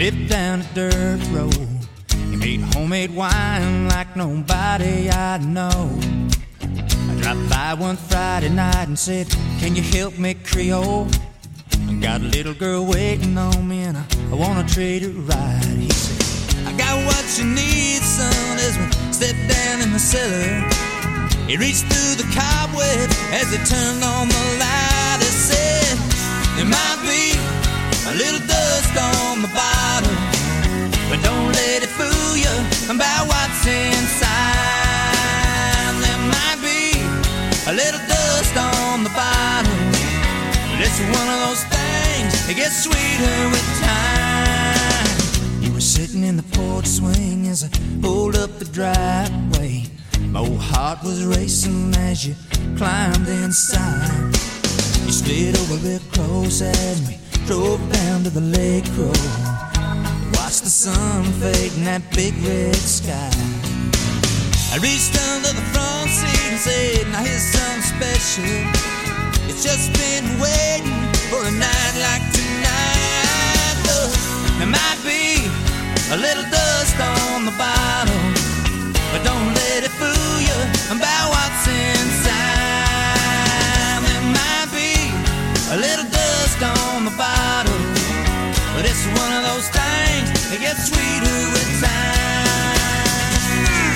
lived down a dirt road. He made homemade wine like nobody I know. I dropped by one Friday night and said, "Can you help me, Creole? I got a little girl waiting on me and I wanna treat her right." He said, "I got what you need, son," as we stepped down in the cellar. He reached through the cobweb as he turned on the light. He said, "There might be a little dust on the bottom, but don't let it fool you about what's inside. There might be a little dust on the bottom, but it's one of those things that gets sweeter with time." You were sitting in the porch swing as I pulled up the driveway. My old heart was racing as you climbed inside. You slid over real close as we drove down to the lake road. Watched the sun fade in that big red sky. I reached under the front seat and said, "Now here's something special. It's just been waiting for a night like tonight. Look, there might be a little dust on the bottom, but don't let it fool you about what's inside. There might be a little dust on the bottom, but it's one of those things that gets sweeter with time."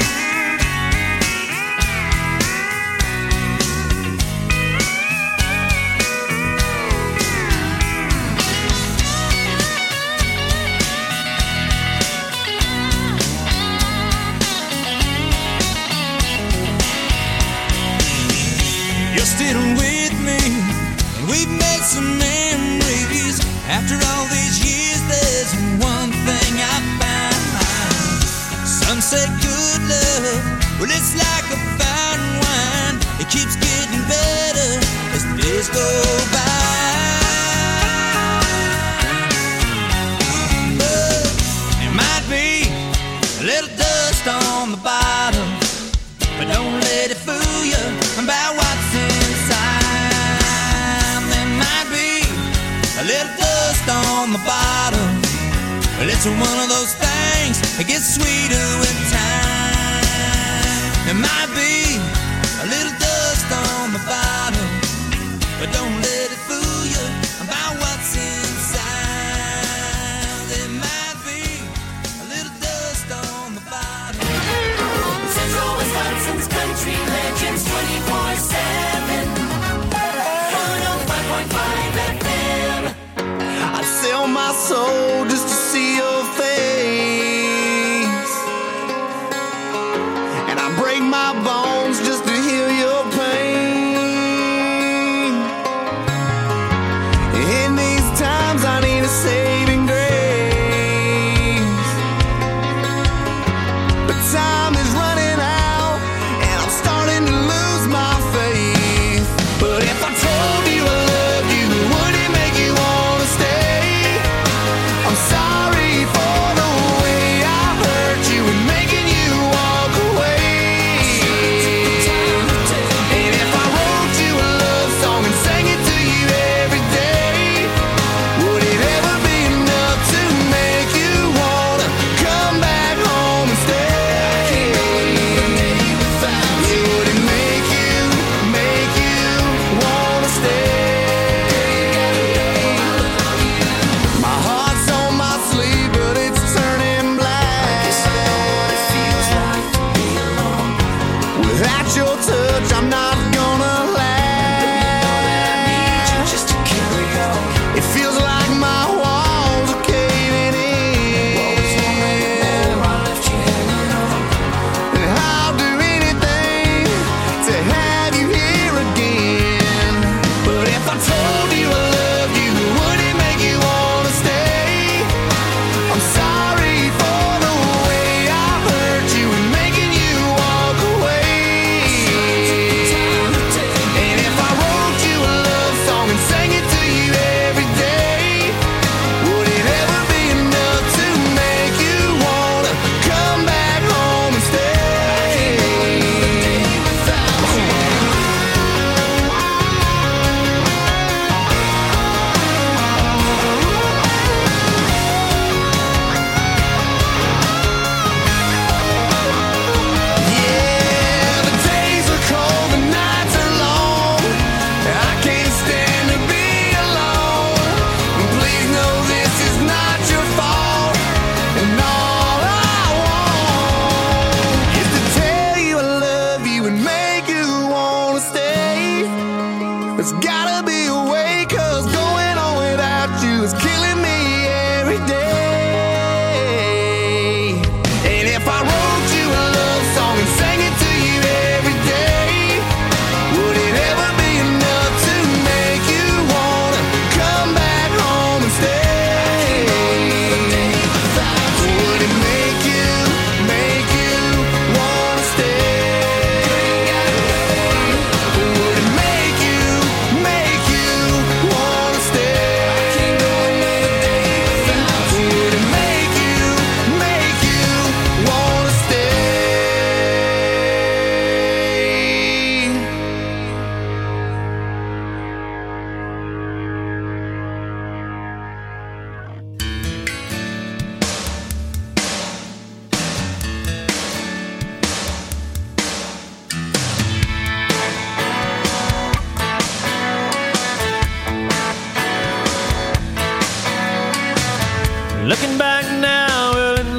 You're still with me, and we've made some memories. After all these years, there's one thing I found. Some say good love, well, it's like a fine wine. It keeps getting better as the days go by. But there might be a little dust on the bottom, but don't let it fool you about what's inside. There might be a little dust on the bottom, but it's one of those things that gets sweeter with time. There might be a little dust on the bottom, but don't let it fool you about what's inside. There might be a little dust on the bottom. Central Wisconsin's country legends 24/7. 105.5 FM. I'd sell my soul just to see your face, and I break my bones just to heal your pain. In these times I need a saving grace, but time is running out and I'm starting to lose my faith. But if I told you I loved you, would it make you wanna stay? I'm sorry for the way I hurt you and making you walk away.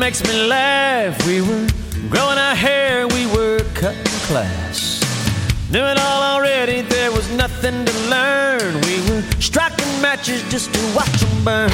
makes me laugh. We were growing our hair, we were cutting class. Knew it all already, there was nothing to learn. We were striking matches just to watch them burn.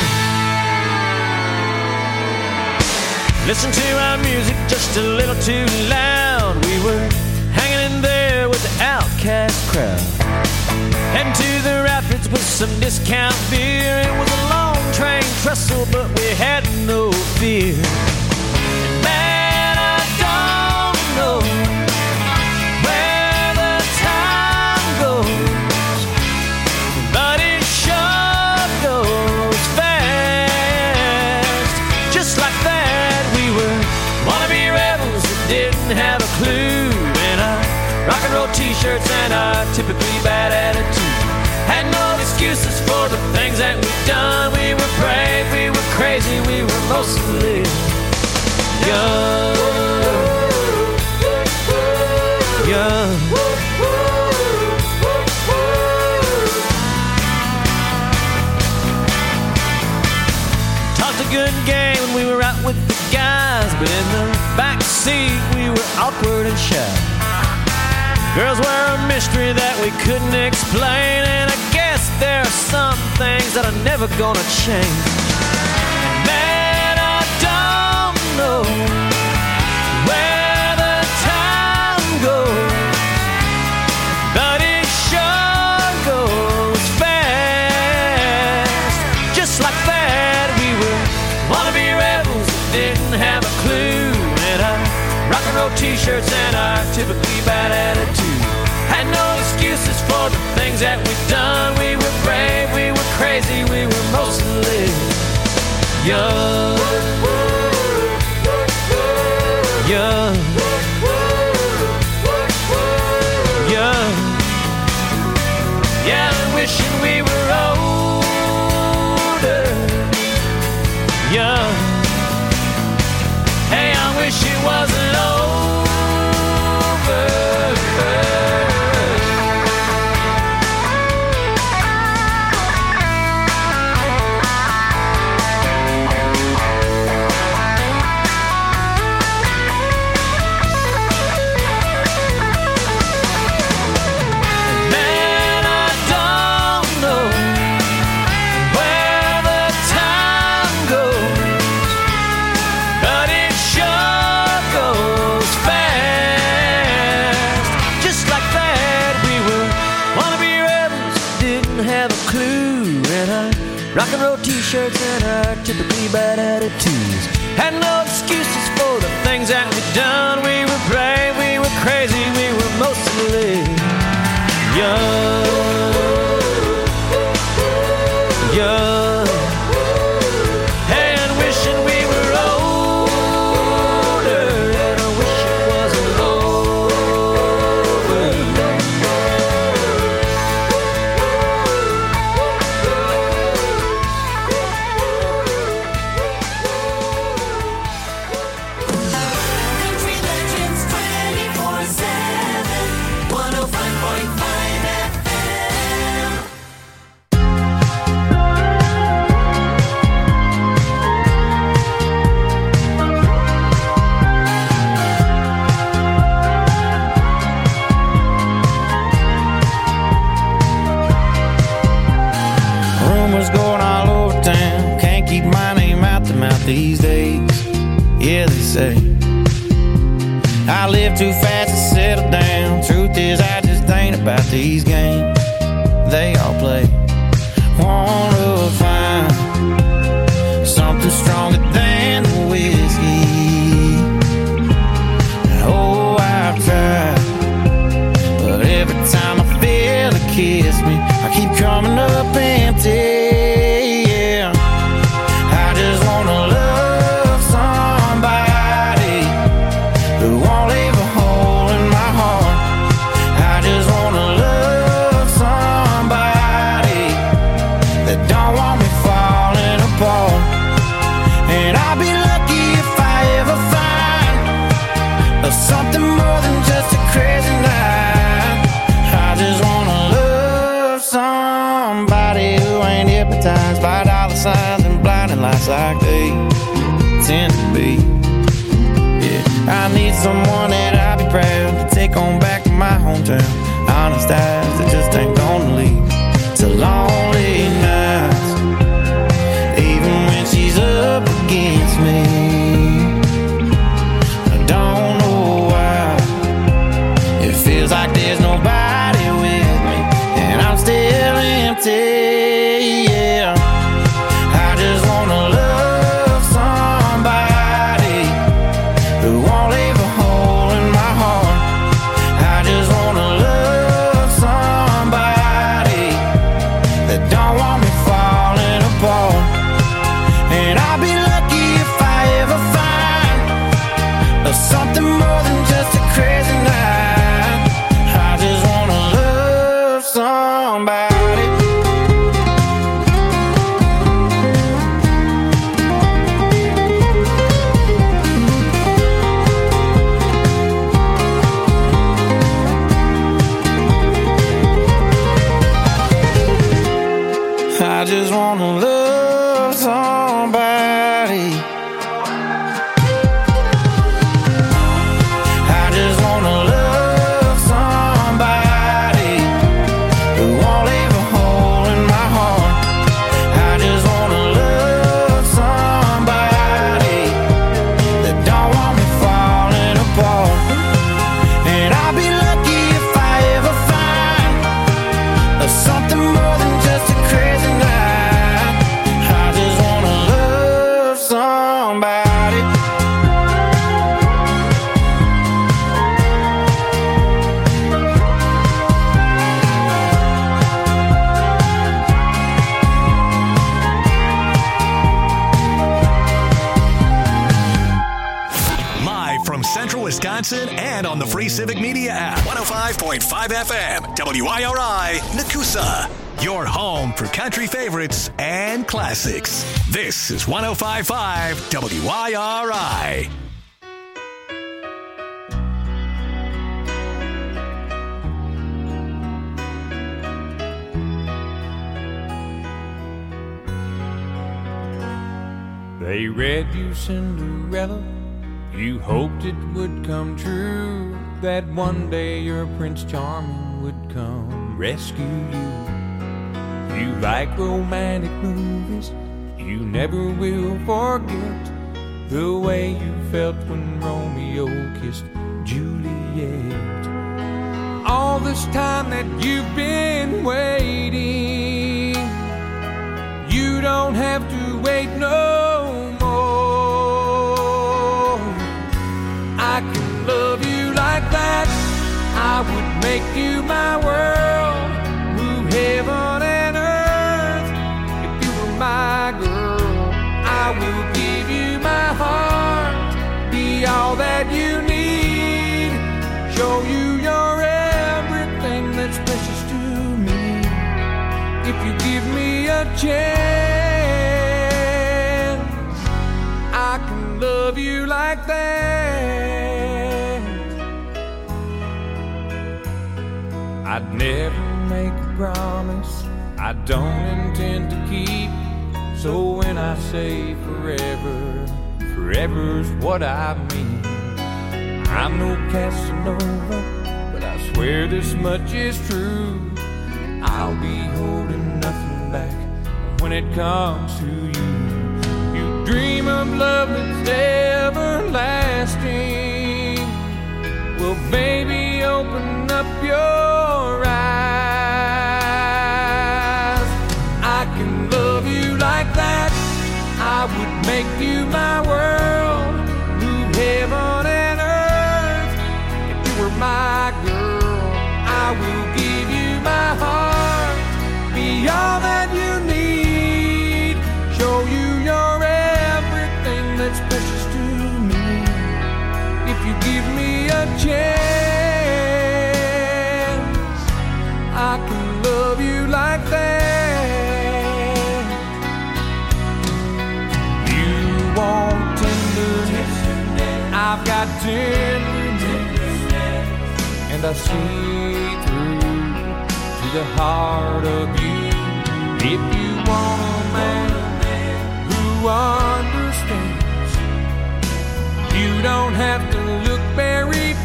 Listen to our music just a little too loud. We were hanging in there with the outcast crowd. Heading to the rapids with some discount beer. It was a long train trestle, but we had no fear. And man, I don't know where the time goes, but it sure goes fast. Just like that, we were wannabe rebels that didn't have a clue. And our rock and roll t-shirts and our typically bad attitude had no excuses for the things that we've done. We were brave, we were crazy, we were mostly young. Young. Talked a good game when we were out with the guys, but in the back seat we were awkward and shy. Girls were a mystery that we couldn't explain, and I guess there are some things that are never gonna change. Man, I don't know where the time goes, but it sure goes fast. Just like that, we were wannabe rebels that didn't have a clue. And our rock and roll t-shirts and our typically bad attitude had no excuses for the things that we've done. We were brave, we were crazy, we were mostly young. Young. Young. Yeah, I'm wishing we were older. Young. Hey, I wish it wasn't over. Rock and roll t-shirts and our typically bad attitudes had no excuses for the things that we'd done. We were brave, we were crazy, we were mostly young. Young. Hey, and wishing we were older, and I wish it wasn't over. Country legends 24/7, 105.5 FM. Rumors going all over town. Can't keep my name out the mouth these days. Yeah, they say I live too fast to settle down. Truth is, I just ain't about these games they all play. Wanna find something stronger than the whiskey. Oh, I've tried, but every time I feel it kiss me, I keep coming up empty. Yeah, I just wanna love somebody who won't leave a hole in my heart. I just wanna love somebody that don't want me falling apart. And I'll be lucky if I ever find something more than just a crazy night. I just wanna love somebody who ain't hypnotized by dollar signs and blinding lights like they tend to be. someone that I'd be proud to take on back to my hometown. Honest eyes that just ain't gonna lead to lonely nights, even when she's up against me. I don't know why it feels like there's nobody with me, and I'm still empty. Yeah, I just wanna love somebody who won't leave a hole in my heart. I just wanna love somebody that don't want me falling apart. And I'll be lucky if I ever find something more than just a crazy night. I just wanna love somebody. I just wanna love somebody. I just wanna love somebody who won't leave a hole in my heart. I just wanna love somebody that don't want me falling apart. And I'll be lucky if I ever find something more than just a crazy night. I just wanna love somebody. Live from Central Wisconsin and on the free Civic Media app. 105.5 FM, WIRI, Nakusa. Your home for country favorites and classics. This is 105.5 WIRI. They read you Cinderella, you hoped it would come true, that one day your Prince Charming would come rescue you. You like romantic movies, you never will forget the way you felt when Romeo kissed Juliet. All this time that you've been waiting, you don't have to wait no more. I can love you like that, I would make you my world, move heaven and earth. If you were my girl, I will give you my heart, be all that you need, show you you're everything that's precious to me. If you give me a chance, I can love you like that. I'd never make a promise I don't intend to keep. So when I say forever, forever's what I mean. I'm no Casanova, but I swear this much is true. I'll be holding nothing back when it comes to you. You dream of love that's everlasting. Well, baby, open up your eyes. I can love you like that, I would make you my world, move heaven and earth. If you were my girl, I will give you my heart, be all that you need, show you you're everything that's precious to me. If you give me a chance, I can love you like that. You want tenderness, I've got tenderness, and I see through to the heart of you. If you want a man who understands, You don't have to look very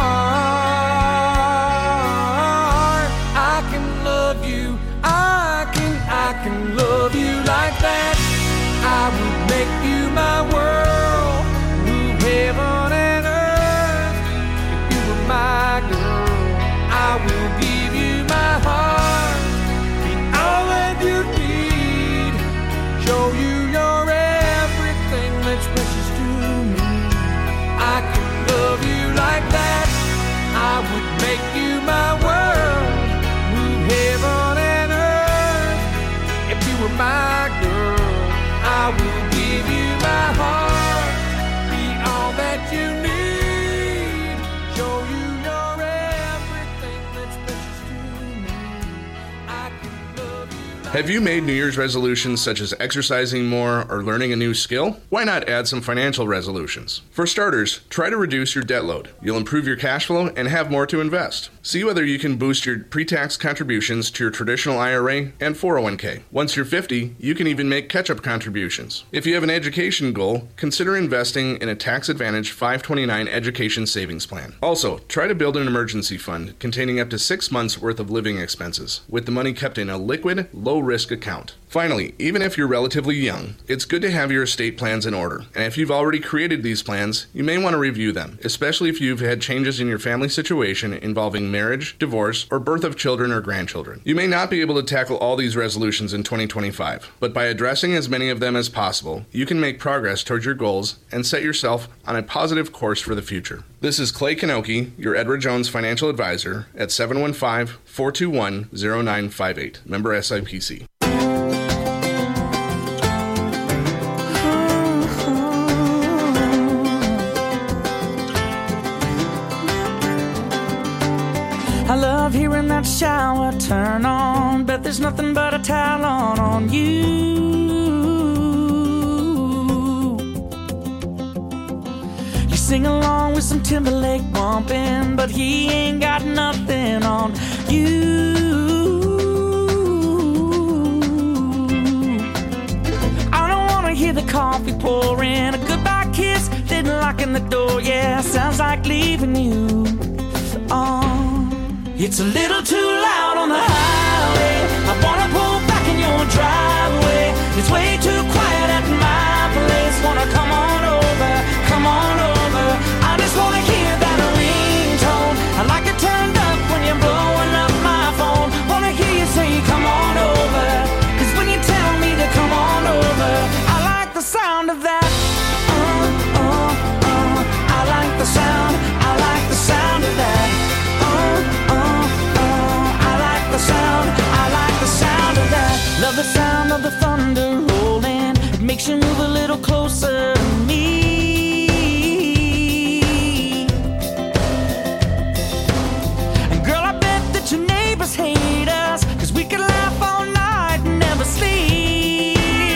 far. I can love you, I can love you like that. I would make you my world, move heaven and earth. If you were my girl, I will give you my heart, be all that you need, show you you're everything that's precious to me. I can love you like that. I would make you my world, move heaven and earth. If you were my girl, I will give you my heart, be all that you need, show you you're everything that's precious to me. I can love you like Have you made New Year's resolutions such as exercising more or learning a new skill? Why not add some financial resolutions? For starters, try to reduce your debt load. You'll improve your cash flow and have more to invest. See whether you can boost your pre-tax contributions to your traditional IRA and 401k. Once you're 50, you can even make catch-up contributions. If you have an education goal, consider investing in a tax-advantaged 529 education savings plan. Also, try to build an emergency fund containing up to 6 months' worth of living expenses, with the money kept in a liquid, low-risk account. Finally, even if you're relatively young, it's good to have your estate plans in order. And if you've already created these plans, you may want to review them, especially if you've had changes in your family situation involving marriage, divorce, or birth of children or grandchildren. You may not be able to tackle all these resolutions in 2025, but by addressing as many of them as possible, you can make progress towards your goals and set yourself on a positive course for the future. This is Clay Kanoki, your Edward Jones financial advisor at 715-421-0958, member SIPC. I love hearing that shower turn on, but there's nothing but a towel on you. You sing along with some Timberlake bumping, but he ain't got nothing on you. I don't wanna hear the coffee pouring, a goodbye kiss, then locking the door. Yeah, sounds like leaving you. It's a little too loud on the highway. I wanna pull back in your driveway. It's way too quiet at my place. Wanna come on over, come on over. I just wanna hear that ringtone. I like it turned up when you're blowing up my phone. Wanna hear you say come on over, 'cause when you tell me to come on over, I like the sound of that. I like the sound, I like the sound of that. I like the sound of that. Love the sound of the thunder rolling. It makes you move a little closer to me. And girl, I bet that your neighbors hate us, 'cause we could laugh all night and never sleep.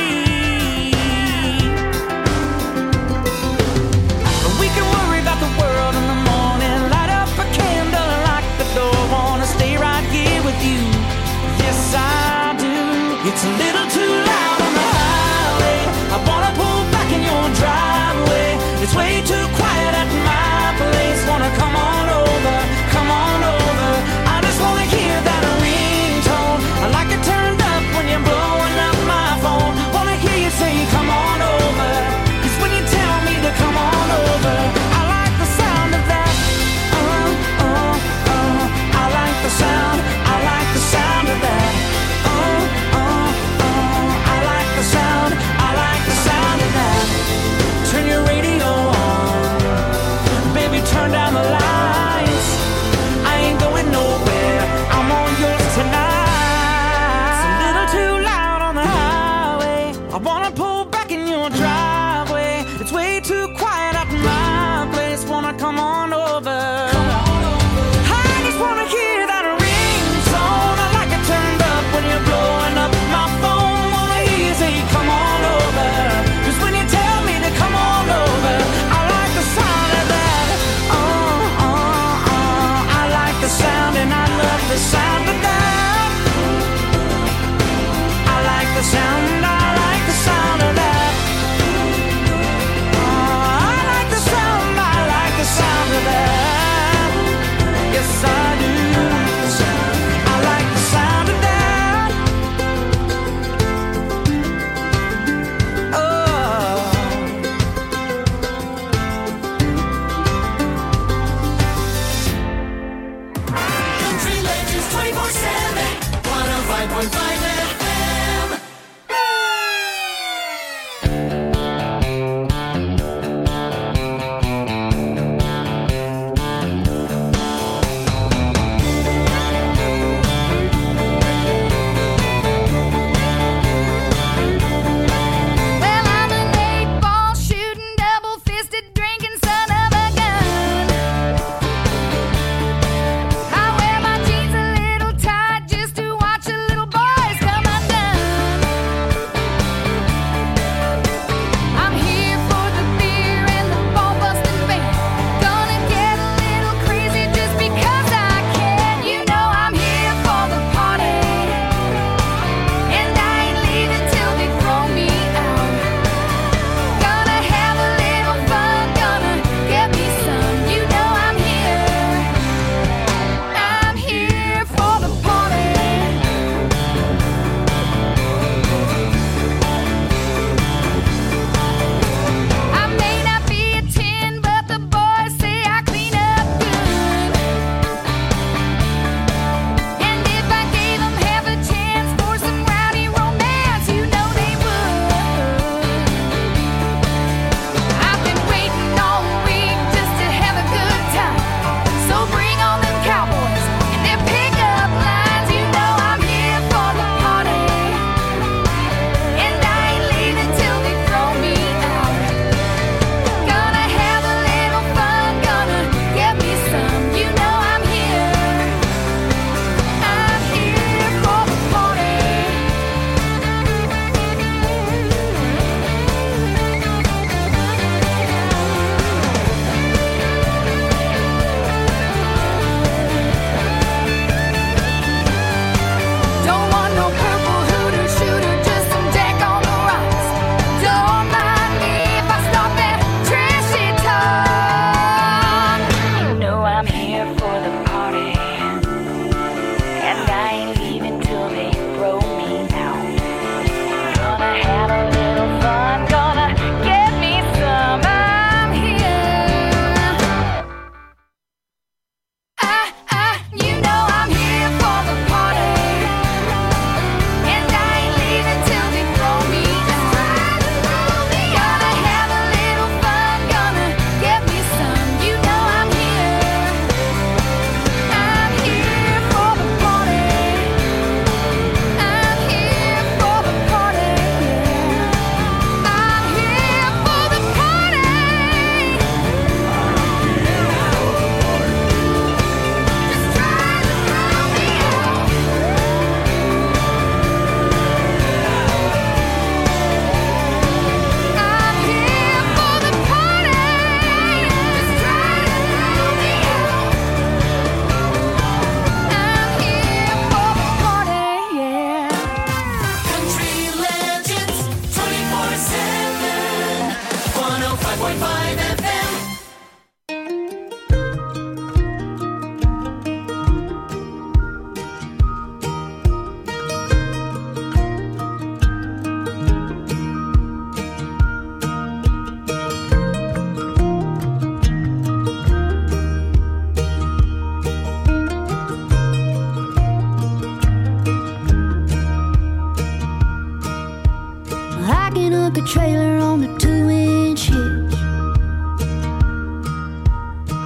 We can worry about the world in the morning, light up a candle and lock the door. Wanna stay right here with you. Yes, I do. It's a little too loud on the highway. I wanna pull back in your driveway. It's way too quiet at my place. Wanna come on over, come on over. I just wanna hear that ringtone. I like it turned up when you're blowing up my phone. Wanna hear you say come on over, 'cause when you tell me to come on over, I like the sound of that. I like the sound, I like the sound of that. I like the sound, I like the sound of that. Turn your radio on, baby, turn down the lights. I ain't going nowhere, I'm all yours tonight. It's a little too loud on the highway. I wanna pull back in your driveway. It's way too quiet at my place. Wanna come on over. I just wanna hear that ringtone. I like it turned up when you're blowing up my phone. Wanna hear you say come on over, 'cause when you tell me to come on over, I like the sound of that. I like the sound and I love the sound of that. I like the sound, I like the sound of that. I like the sound.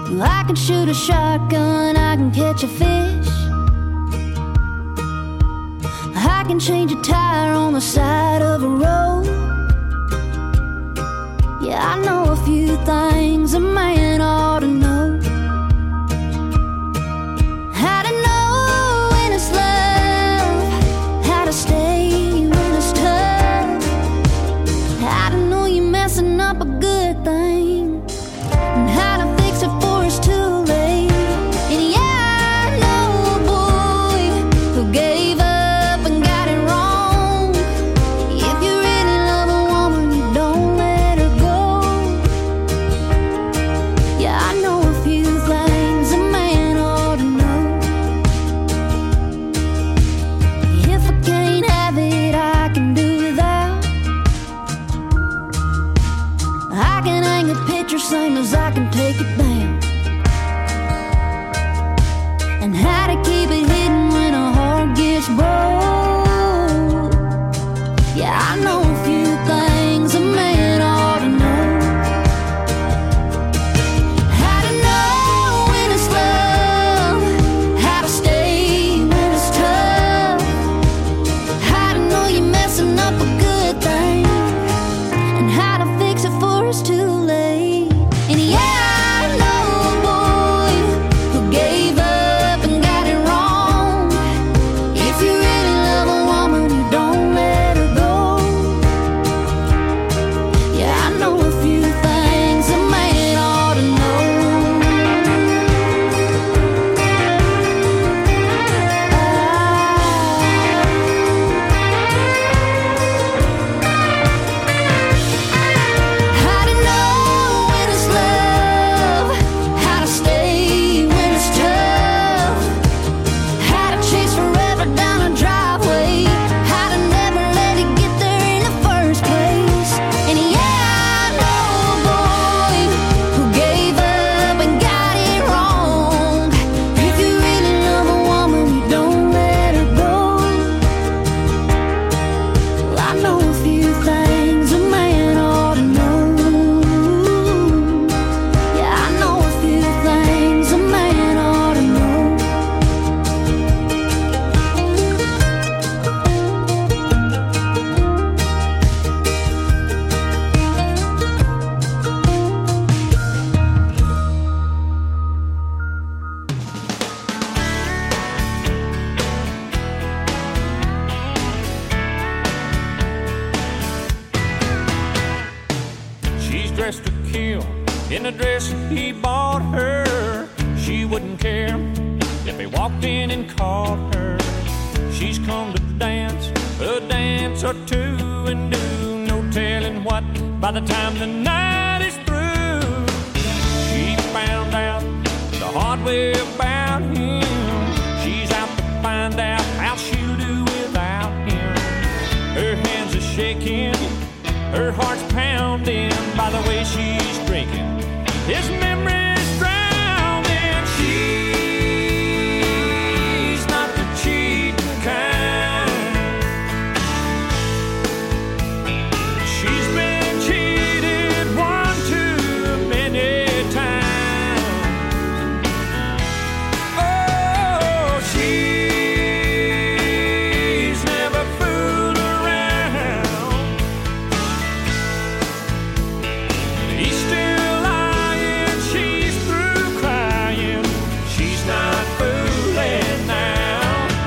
I can shoot a shotgun, I can catch a fish, I can change a tire on the side of a road. Yeah, I know a few things a man ought to know. How to know when it's love, how to stay when it's tough, how to know you're messing up a good thing, and how to fix it before it's too late. And yeah, I know a boy who gave up and got it wrong. If you really love a woman, you don't let her go. Yeah, I know a few things a man ought to know. If I can't have it, I can do without. I can hang a picture same as I can take it down. And how to keep it hidden when a heart gets broke. Yeah, I know a few things a man ought to know. How to know when it's love, how to stay when it's tough, how to know you're messing up a good thing, and how to fix it before it's too late. And yeah, I know a boy who gave up and got it wrong. If you really love a woman, you don't let her go. Yeah, I know a few things a man ought to know. How to know when it's love, how to stay when it's tough, how to chase forever down a driveway, how to never let it get there in the first place. And yeah, I know a boy who gave up and got it wrong. If you really love a woman, you don't let her go. Well, I know a few things a man ought to know. Yeah, I know a few things a man ought to know. She's dressed to kill in a dress he bought her. She wouldn't care if he walked in and caught her. She's come to dance a dance or two and do no telling what by the time the night is through. She found out the hard way about him. She's out to find out how she'll do without him. Her hands are shaking, her heart's pounding by the way she's drinking. His memories drowning. She's not the cheating kind. She's been cheated one too many times. Oh, she's never fooled around. He's still lying, she's through crying. She's not fooling now.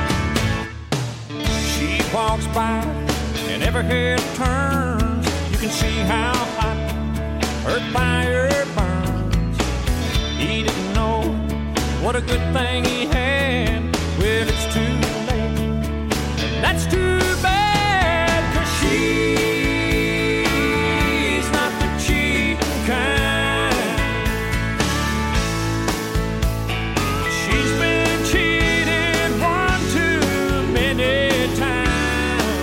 She walks by and every head turns. You can see how hot her fire burns. He didn't know what a good thing he had. Well, it's too late. And that's too bad, 'cause she's not the cheating kind. She's been cheated one too many times.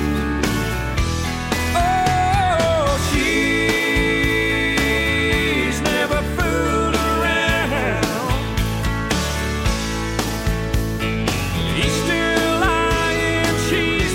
Oh, she's never fooled around. He's still lying, she's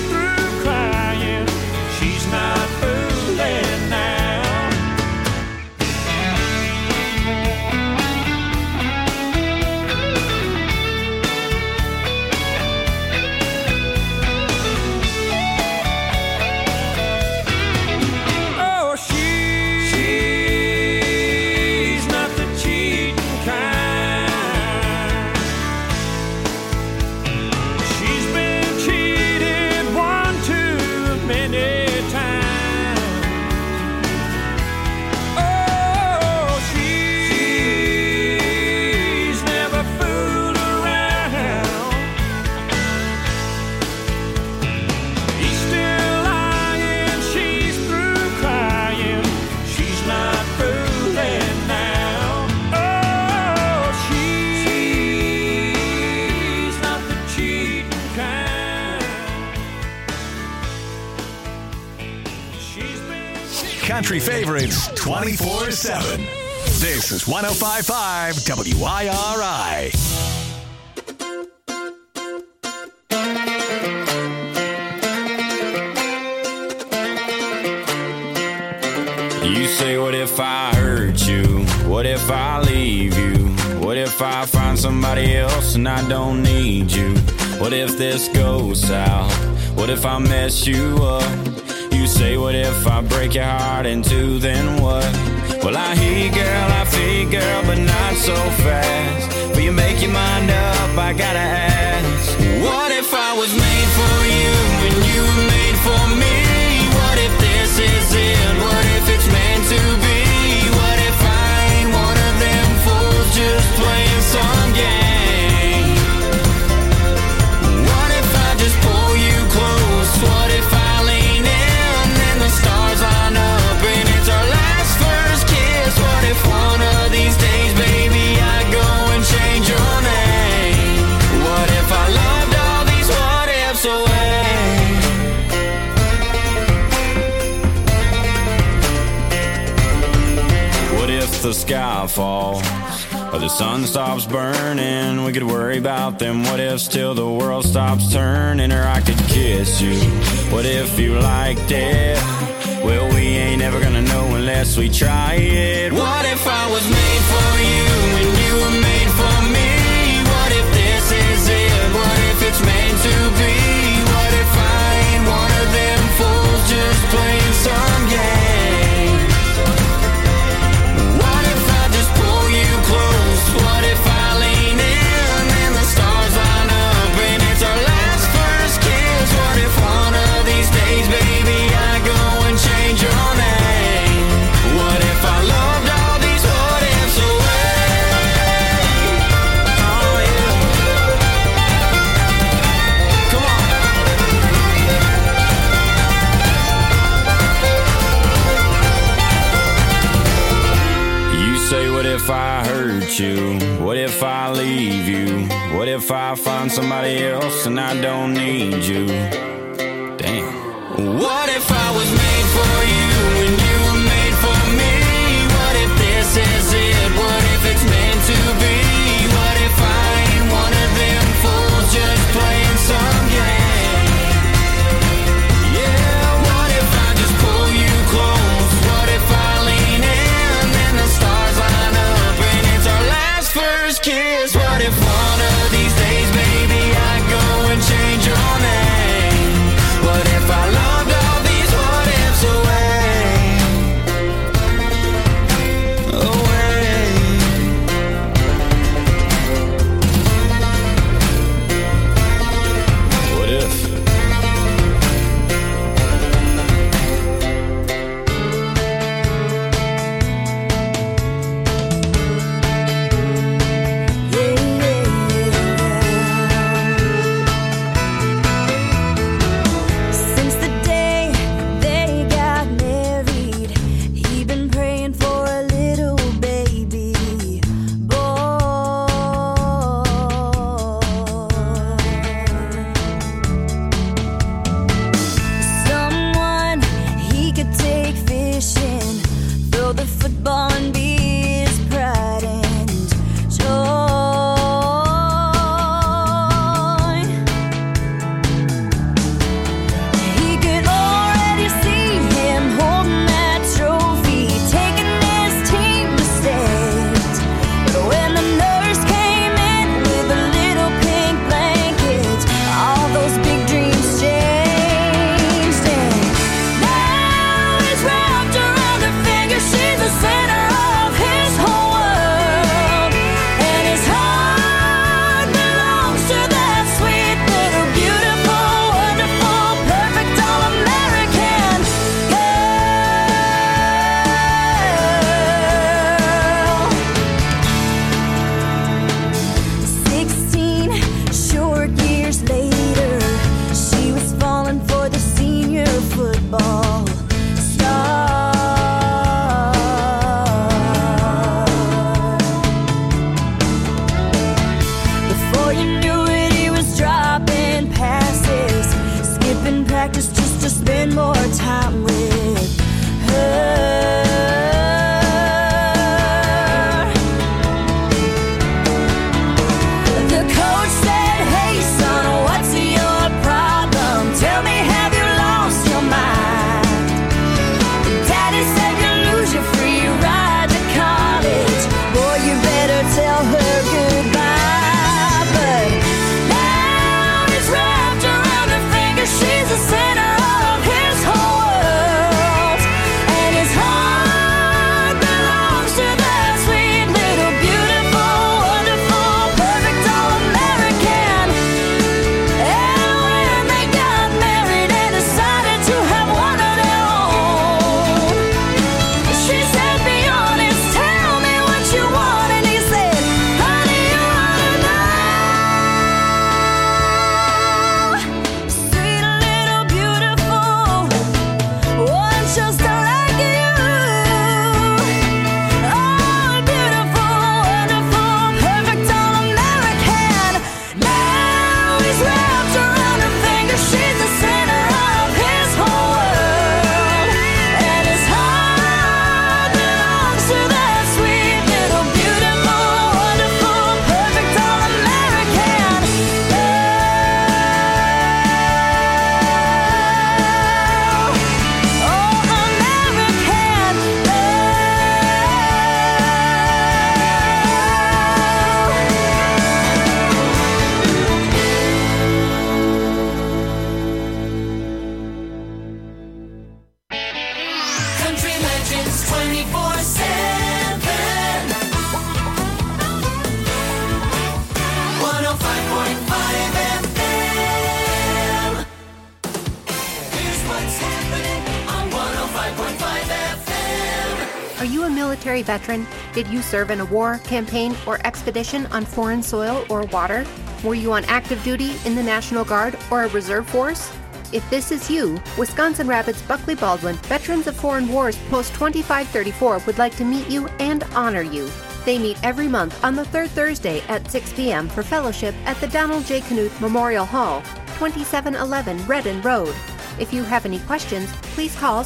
country favorites 24/7. This is 105.5 WIRI. You say, what if I hurt you? What if I leave you? What if I find somebody else and I don't need you? What if this goes south? What if I mess you up? You say, what if I break your heart in two, then what? Well, I hear you, girl, I feel you, girl, but not so fast. Will you make your mind up? I gotta ask. What if I was made for you and you were made for me? What if this is it? What if it's meant to be? What if I ain't one of them fools just playing some game? What if I just pull you close? What if I lean in and the stars line up and it's our last first kiss? What if one of these days, baby, I go and change your name? What if I loved all these what ifs away? What if the sky falls or the sun stops burning? We could worry about them what ifs till the world stops turning. Or I could kiss you. What if you liked it? Well, we ain't ever gonna know unless we try it. What if I was made for you and you were made for me? What if this is it? What if it's meant to be? What if I ain't one of them fools just playing some game? What if I just pull you close? What if I lean in and the stars line up and it's our last first kiss? What if one of these days, baby, I go and change your name? What if I loved all these what ifs away? Oh yeah. Come on. You say, what if I hurt you? What if I leave you? What if I find somebody else and I don't need you? Damn. What if I was made for you and you were made for me? What if this is it? What if it's meant to be? What if I ain't one of them fools just playing some game? Yeah, what if I just pull you close? What if I lean in and the stars line up and it's our last first kiss? What if one of these days, baby, I go and change your name? What if I loved all these what ifs away? Away. What if? Since the day they got married, he been praying for a little baby boy. Someone he could take fishing, throw the football and be his pride and joy. He could already see him holding that trophy, taking his team to state. But when the nurse came in with a little pink blanket, all those big dreams changed. And now he's wrapped around her finger. She's the center of his whole world, and his heart belongs to that sweet little beautiful, wonderful, perfect all-American girl. 16 short years later, she was falling for the senior football star. Before you knew it, he was dropping passes, skipping practice just to spend more time with her. Are you a military veteran? Did you serve in a war, campaign, or expedition on foreign soil or water? Were you on active duty in the National Guard or a reserve force? If this is you, Wisconsin Rapids Buckley Baldwin Veterans of Foreign Wars Post 2534 would like to meet you and honor you. They meet every month on the third Thursday at 6 p.m. for fellowship at the Donald J. Knuth Memorial Hall, 2711 Redden Road. If you have any questions, please call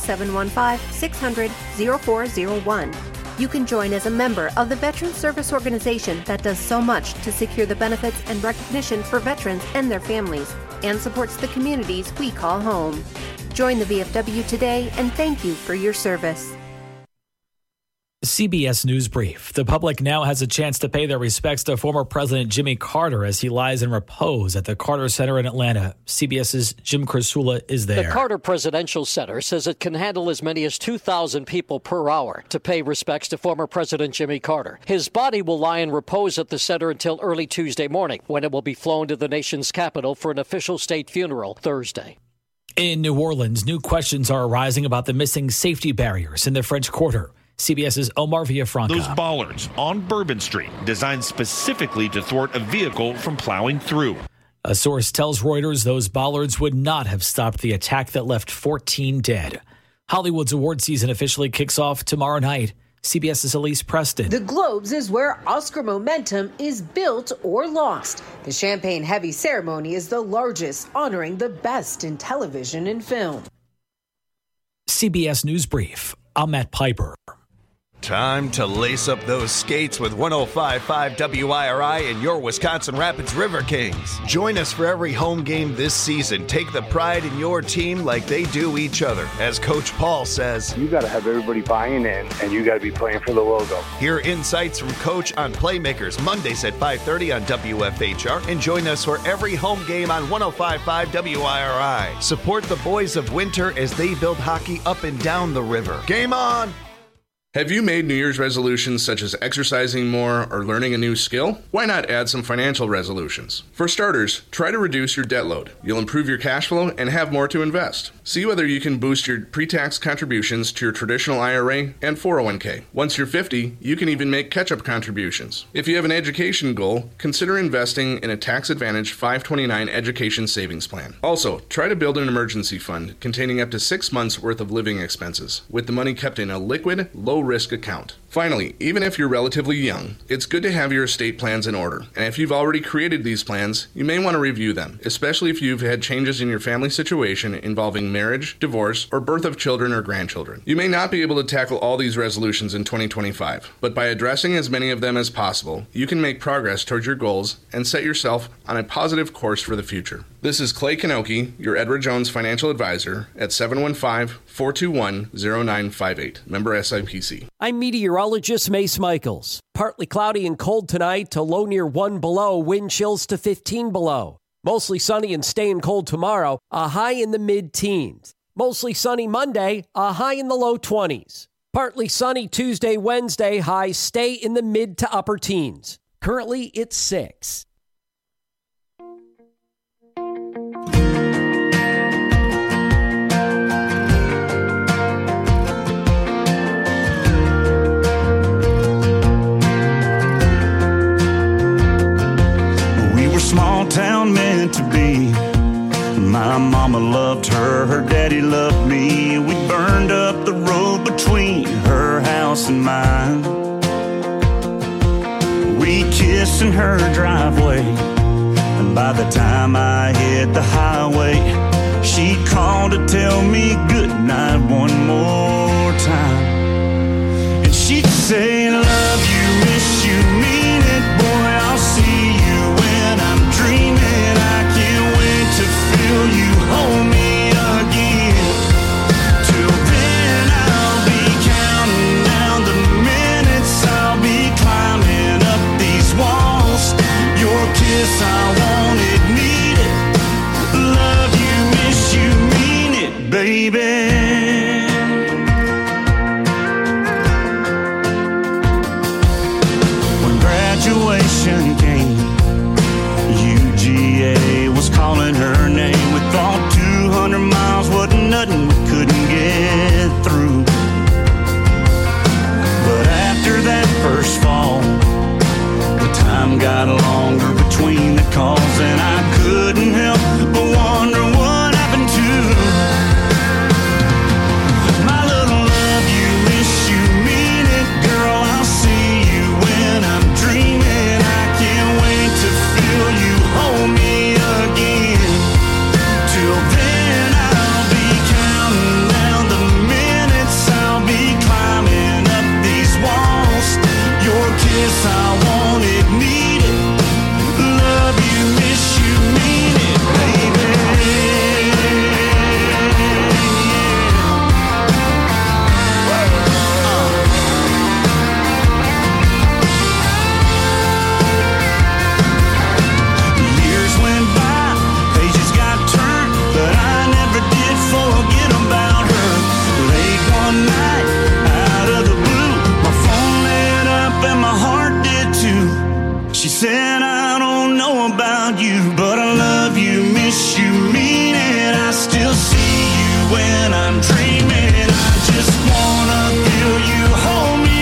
715-600-0401. You can join as a member of the Veteran Service Organization that does so much to secure the benefits and recognition for veterans and their families, and supports the communities we call home. Join the VFW today, and thank you for your service. CBS News Brief. The public now has a chance to pay their respects to former President Jimmy Carter as he lies in repose at the Carter Center in Atlanta. CBS's Jim Kursula is there. The Carter Presidential Center says it can handle as many as 2,000 people per hour to pay respects to former President Jimmy Carter. His body will lie in repose at the center until early Tuesday morning, when it will be flown to the nation's capital for an official state funeral Thursday. In New Orleans, new questions are arising about the missing safety barriers in the French Quarter. CBS's Omar Villafranca. Those bollards on Bourbon Street, designed specifically to thwart a vehicle from plowing through. A source tells Reuters those bollards would not have stopped the attack that left 14 dead. Hollywood's award season officially kicks off tomorrow night. CBS's Elise Preston. The Globes is where Oscar momentum is built or lost. The champagne-heavy ceremony is the largest, honoring the best in television and film. CBS News Brief. I'm Matt Piper. Time to lace up those skates with 105.5 WIRI and your Wisconsin Rapids River Kings. Join us for every home game this season. Take the pride in your team like they do each other. As Coach Paul says, you got to have everybody buying in, and you got to be playing for the logo. Hear insights from Coach on Playmakers Mondays at 5:30 on WFHR, and join us for every home game on 105.5 WIRI. Support the boys of Winter as they build hockey up and down the river. Game on! Have you made New Year's resolutions such as exercising more or learning a new skill? Why not add some financial resolutions? For starters, try to reduce your debt load. You'll improve your cash flow and have more to invest. See whether you can boost your pre-tax contributions to your traditional IRA and 401k. Once you're 50, you can even make catch-up contributions. If you have an education goal, consider investing in a tax-advantaged 529 education savings plan. Also, try to build an emergency fund containing up to 6 months' worth of living expenses, with the money kept in a liquid, low-risk account. Finally, even if you're relatively young, it's good to have your estate plans in order. And if you've already created these plans, you may want to review them, especially if you've had changes in your family situation involving marriage, divorce, or birth of children or grandchildren. You may not be able to tackle all these resolutions in 2025, but by addressing as many of them as possible, you can make progress towards your goals and set yourself on a positive course for the future. This is Clay Kanoki, your Edward Jones financial advisor at 715-421-0958. Member SIPC. I'm meteorologist Mace Michaels. Partly cloudy and cold tonight to low near 1 below, wind chills to 15 below. Mostly sunny and staying cold tomorrow, a high in the mid-teens. Mostly sunny Monday, a high in the low 20s. Partly sunny Tuesday, Wednesday, highs stay in the mid to upper teens. Currently, it's 6. Small town meant to be. My mama loved her, her daddy loved me. We burned up the road between her house and mine. We kissed in her driveway, and by the time I hit the highway, she called to tell me goodnight one more time. And she'd say, love you, miss you, mean it, boy, I'll see you when I'm dreaming. I can't wait to feel you hold me again. Till then I'll be counting down the minutes. I'll be climbing up these walls. Your kiss I wanted, needed. Love you, miss you, mean it, baby. When graduation came, UGA was calling her name. We thought 200 miles wasn't nothing, we couldn't get through. time got longer between the calls, and I couldn't help but wonder what happened to my little love. You wish you mean it, girl. I'll see you when I'm dreaming. I can't wait to feel you hold me again. Till then I'll be counting down the minutes. I'll be climbing up these walls. Your kiss I wanted, needed. Love you, miss you, mean it, baby. Years went by, pages got turned, but I never did forget about her. Late one night, out of the blue, my phone lit up and my heart did too. She said, I don't know about you, but I love you, miss you, mean it. I still see you when I'm dreaming. I just wanna feel you hold me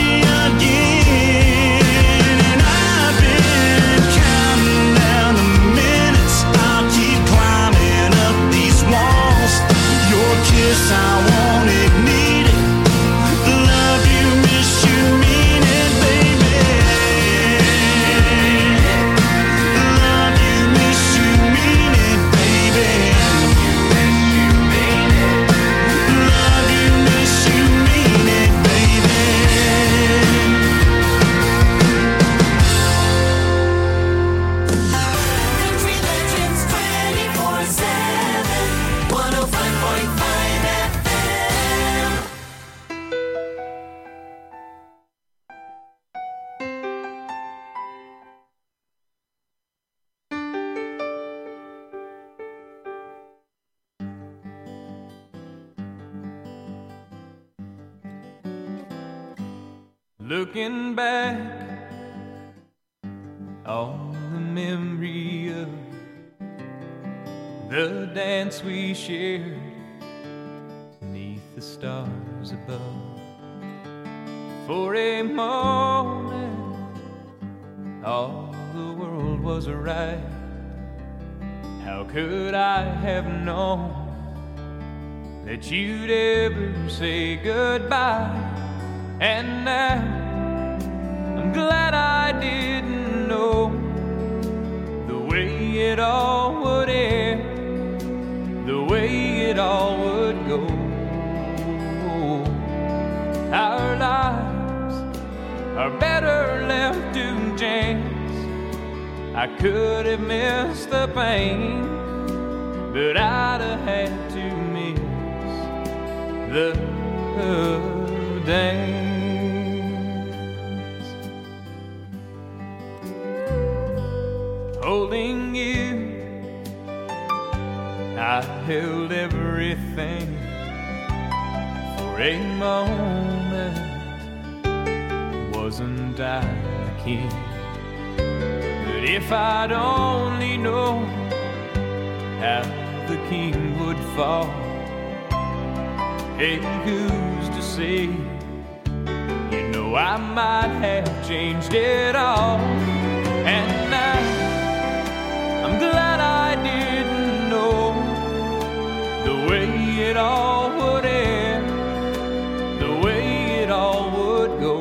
again. And I've been counting down the minutes. I'll keep climbing up these walls. Your kiss I wanted, needed. Love you, miss you, mean it, baby. Love you, miss you, mean it, baby. Love you, miss you, mean it, baby. Country Legends 24/7, 105.5 FM. Looking back on the memory of the dance we shared beneath the stars above. For a moment, all the world was right. How could I have known that you'd ever say goodbye? And now I'm glad I didn't know the way it all would end, the way it all would go. Our lives are better left to chance. I could have missed the pain, but I'd have had to miss the dance. Holding you, I held everything for a moment. Wasn't I the king? But if I'd only known how the king would fall, hey, who's to say? You know I might have changed it all. And now I'm glad I didn't know the way it all would end, the way it all would go.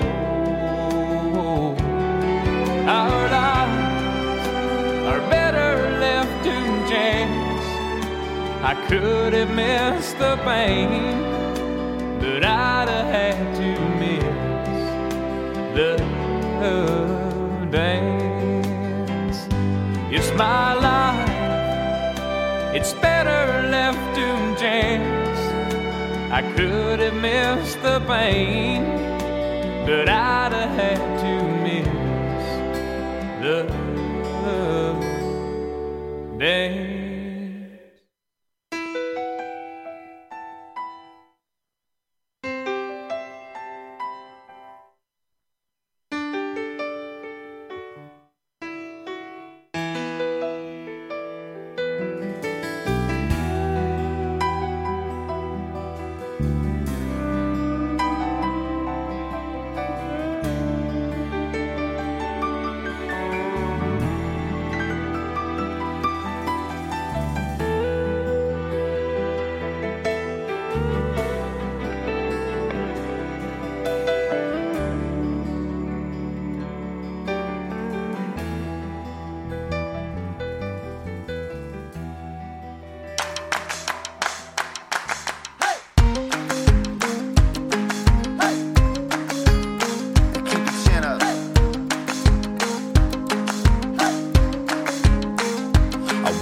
Our lives are better left to chance. I could have missed the pain, but I'd have had to miss the dance. It's my life, it's better left to chance. I could have missed the pain, but I'd have had to miss the dance.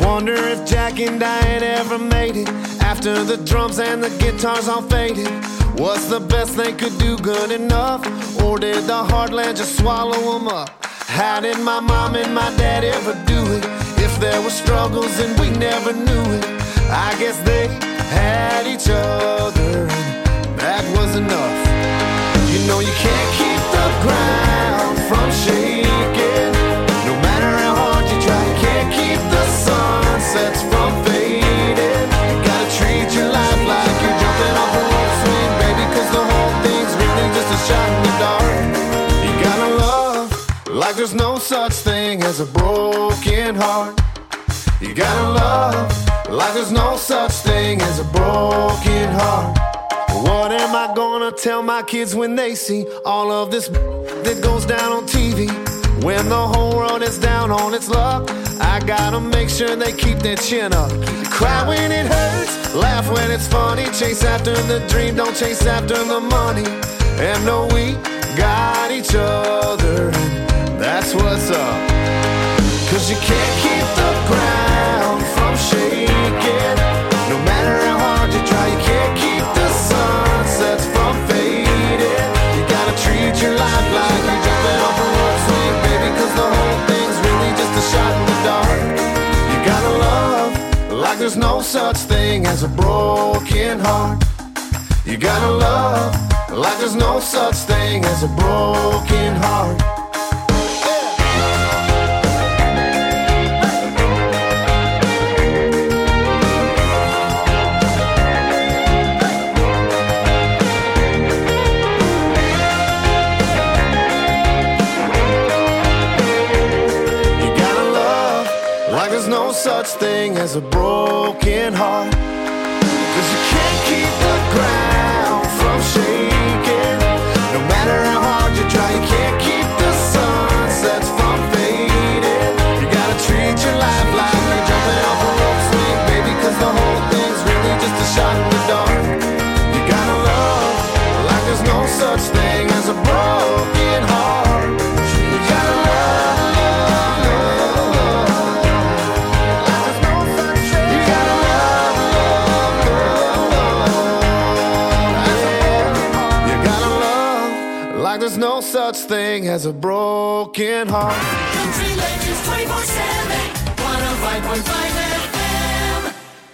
Wonder if Jack and Diane ever made it after the drums and the guitars all faded. Was the best they could do good enough, or did the heartland just swallow them up? How did my mom and my dad ever do it? If there were struggles and we never knew it, I guess they had each other, and that was enough. You know you can't keep the ground from shaking. No matter how hard you try, you can't keep the sunsets from fading. You gotta treat your life like you're jumping off a rope swing, baby, 'cause the whole thing's really just a shot in the dark. You gotta love like there's no such thing as a broken heart. You gotta love like there's no such thing as a broken heart. What am I gonna tell my kids when they see all of this that goes down on TV? When the whole world is down on its luck, I gotta make sure they keep their chin up. Cry when it hurts, laugh when it's funny. Chase after the dream, don't chase after the money. And know we got each other, and that's what's up. 'Cause you can't keep the ground from shaking. No matter how hard you try, you can't keep the sunsets from fading. You gotta treat your life like you're jumping off a rope swing, baby, 'cause the whole thing's really just a shot in the dark. You gotta love like there's no such thing as a broken heart. You gotta love like there's no such thing as a broken heart. No such thing as a broken heart, 'cause you can't keep the ground from shaking. No matter how hard you try, you can't keep the sunsets from fading. You gotta treat your life like you're jumping off a rope swing, baby, 'cause the whole thing's really just a shot in the dark. You gotta love like there's no such thing as a broken heart. You gotta love. There's no such thing as a broken heart. Country Legends 24/7, 105.5 FM.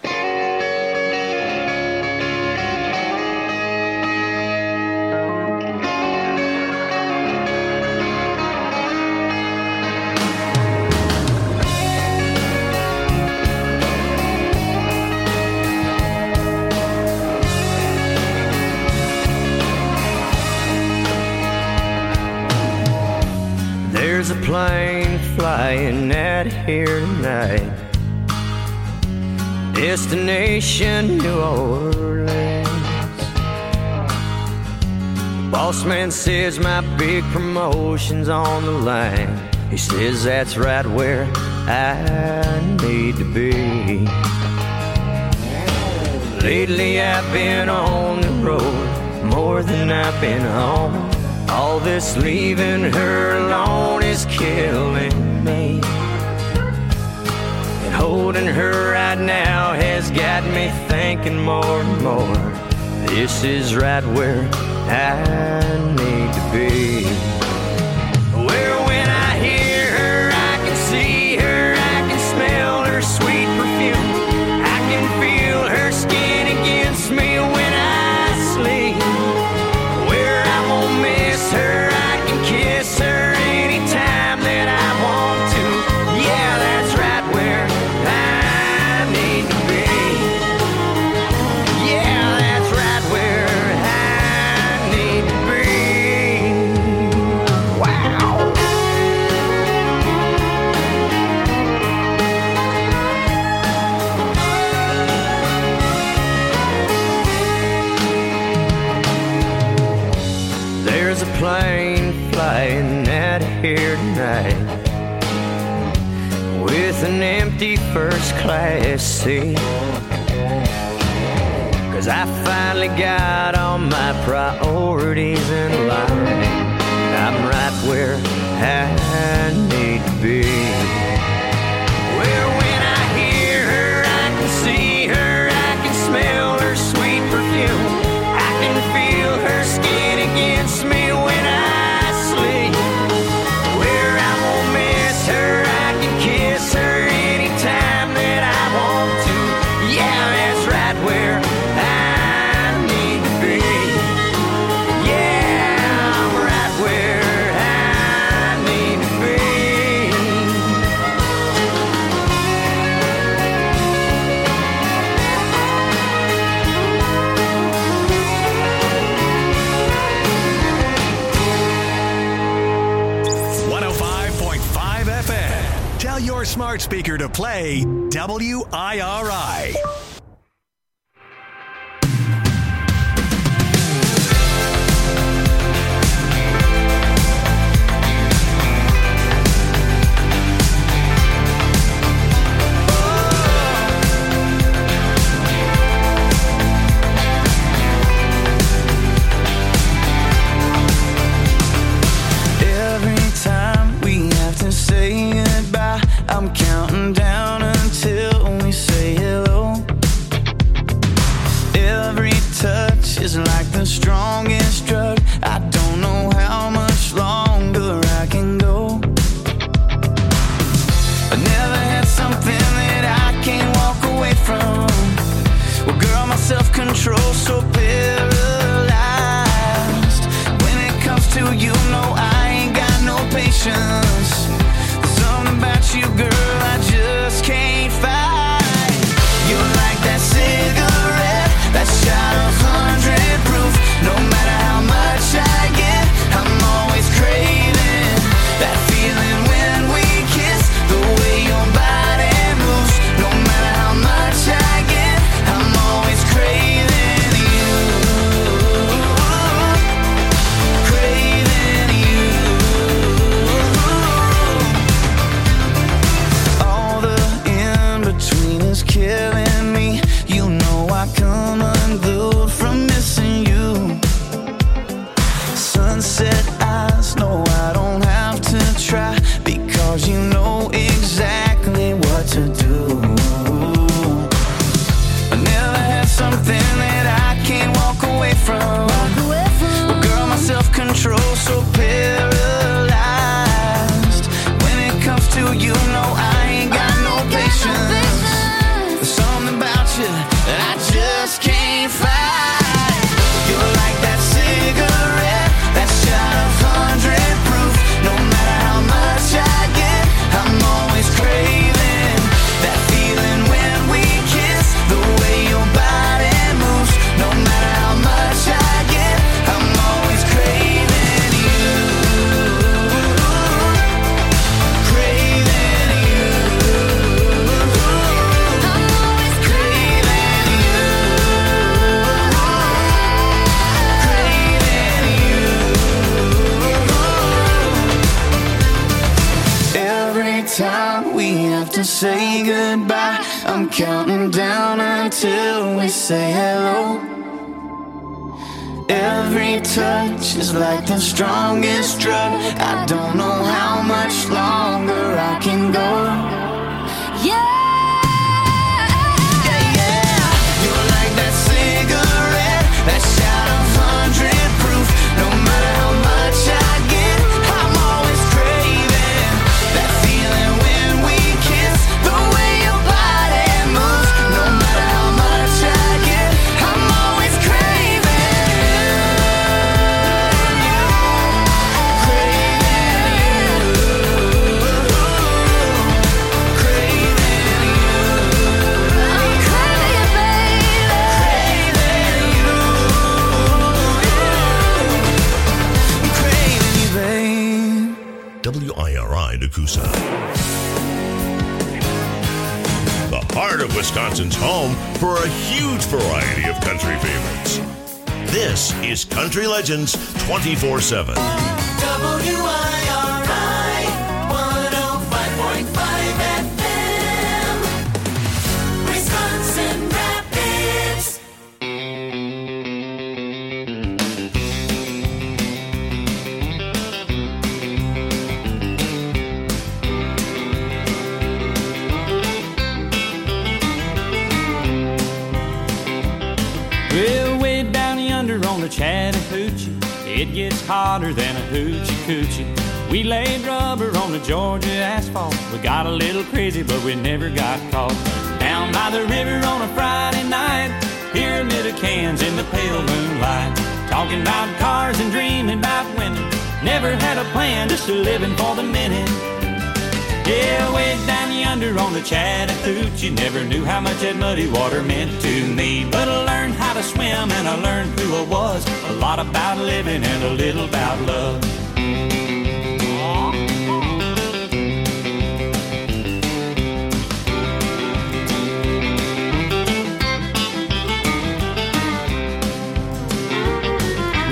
There's a plane flying out here tonight, destination New Orleans. Boss man says my big promotion's on the line. He says that's right where I need to be. Lately I've been on the road more than I've been home. All this leaving her alone is killing me. And holding her right now has got me thinking more and more. This is right where I need to be. Where when I hear her, I can see her, I can smell her sweet perfume. I can feel her skin against me when I sleep. Where I won't miss her, I can kiss her anytime that I want to. Yeah, that's right where I need to be. Yeah, that's right where I need to be. Wow. There's a plane flying out of here tonight with an empty first class seat. 'Cause I finally got all my priorities in line. I'm right where I need to be. Where when I hear your smart speaker to play WIRI. Say goodbye, I'm counting down until we say hello. Every touch is like the strongest drug. I don't know how much longer I can go. I never had something that I can't walk away from. Well, girl, my self-control's so paralyzed. When it comes to you, no, I ain't got no patience. About you, girl, I just can't fight. You're like that cigarette, that shot of 100 proof. No matter how much I get, I'm always craving that feeling when we kiss. The way your body moves. No matter how much I get, I'm always craving you. Craving you. Killing me, you know I come unglued from missing you. Sunset eyes, no, I don't have to try, because you know exactly what to do. I never had something that I can't walk away from. Well, girl, my self-control's so paralyzed. When it comes to you, no, I ain't got no patience. I just can't fight. You're like that cigarette, that shot of 100 proof. No matter how much I get, I'm always craving that feeling when we kiss. The way your body moves. No matter how much I get, I'm always craving you. Craving you. Time we have to say goodbye, I'm counting down until we say hello. Every touch is like the strongest drug. I don't know how much longer I can go. Yeah. You're like that cigarette, that shot of 100 proof. No matter how much I get, I'm always craving that feeling when we kiss. The way your body moves. No matter how much I get, I'm always craving you. Craving you. I'm craving you, baby. Craving you. I'm craving you, babe. WIRI Nakusa. The heart of Wisconsin's home for a huge variety of country favorites. This is Country Legends 24/7. WIRI 105.5 FM, Wisconsin Rapids. Well, way down yonder on the Chattahoochee, it gets hotter than a hoochie coochie. We laid rubber on the Georgia asphalt. We got a little crazy, but we never got caught. Down by the river on a Friday night, pyramid of cans in the pale moonlight. Talking about cars and dreaming about women. Never had a plan, just a living for the minute. Yeah, way down yonder on the Chattahoochee, never knew how much that muddy water meant to me. But I learned how to swim and I learned who I was. A lot about living and a little about love.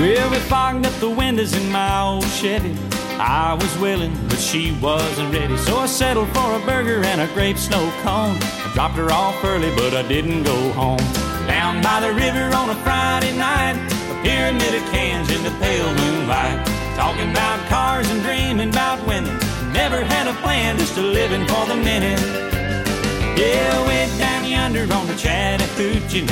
Well, we fogged up the windows in my old Chevy. I was willing, but she wasn't ready. So I settled for a burger and a grape snow cone. I dropped her off early, but I didn't go home. Down by the river on a Friday night, a pyramid of cans in the pale moonlight. Talking about cars and dreaming about women. Never had a plan, just a living for the minute. Yeah, way down yonder on the Chattahoochee.